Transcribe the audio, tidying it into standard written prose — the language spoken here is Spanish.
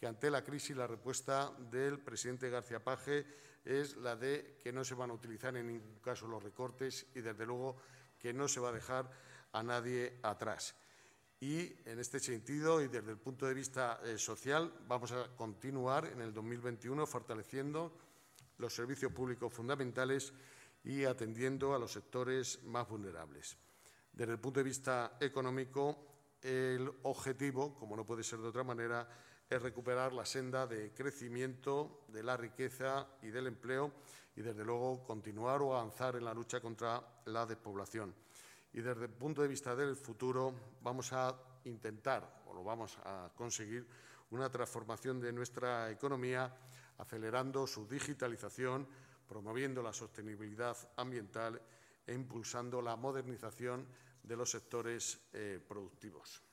que ante la crisis la respuesta del presidente García Paje es la de que no se van a utilizar en ningún caso los recortes y, desde luego, que no se va a dejar a nadie atrás. Y, en este sentido, y desde el punto de vista social, vamos a continuar en el 2021 fortaleciendo los servicios públicos fundamentales y atendiendo a los sectores más vulnerables. Desde el punto de vista económico, el objetivo, como no puede ser de otra manera, es recuperar la senda de crecimiento, de la riqueza y del empleo y, desde luego, continuar o avanzar en la lucha contra la despoblación. Y desde el punto de vista del futuro, vamos a intentar, o lo vamos a conseguir, una transformación de nuestra economía, acelerando su digitalización, promoviendo la sostenibilidad ambiental e impulsando la modernización de los sectores productivos.